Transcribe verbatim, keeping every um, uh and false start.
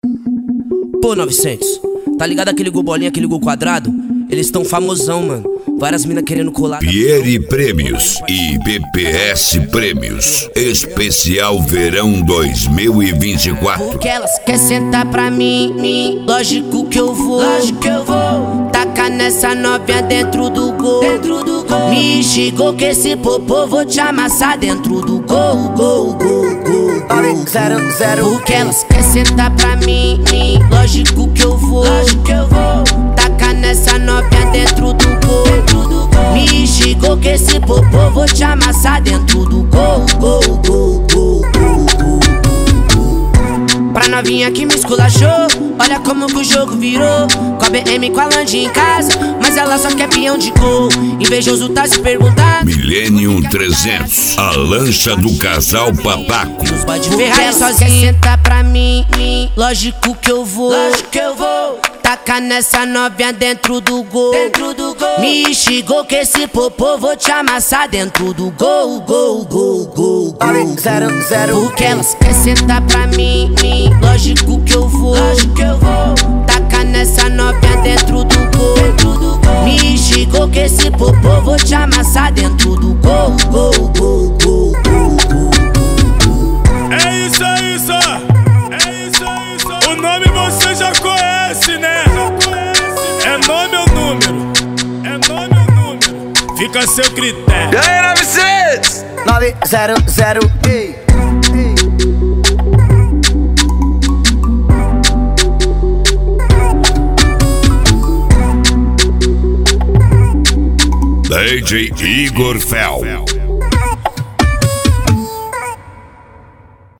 Pô, novecentos, tá ligado aquele gol bolinha, aquele gol quadrado? Eles tão famosão, mano. Várias minas querendo colar. Pierre Prêmios e B P S Prêmios. Especial Verão dois mil e vinte e quatro. Porque elas querem sentar pra mim, mim. Lógico que eu vou, lógico que eu vou. Tacar nessa novinha dentro do gol, dentro do gol. Me instigou que esse popô vou te amassar dentro do gol, gol, gol, gol, gol. Zero, zero. Porque elas querem sentar pra mim, mim. Lógico que eu vou, lógico que eu vou. Tacar nessa novinha dentro do gol, dentro do gol. Me instigou que esse popô vou te amassar dentro do gol, gol, gol, gol, gol, gol. Pra novinha que me esculachou, olha como que o jogo virou. Com a B M, com a Land em casa, mas ela só quer peão de gol. Invejoso tá se perguntando. Millennium trezentos, a lancha do casal Papaco. Pode ferrar sozinha, senta pra mim, mim. Lógico que eu vou, lógico que eu vou. Tacar nessa novinha dentro do gol, dentro do gol. Me instigou que esse popô vou te amassar dentro do gol, gol, gol, gol, gol. Zero, zero. Porque elas querem sentar pra mim, mim. Lógico que eu vou, lógico que eu vou. Tacar nessa novinha dentro do gol, dentro do gol. Me instigou que esse popô vou te amassar dentro do gol, gol, gol, gol, gol, gol. É isso, é isso, é isso, é isso. O nome você já conhece, né? É nome ou número? É nome ou número? Fica a seu critério. E aí, novecentos? nove zero zero. Ei, ei. D J Igor Fel.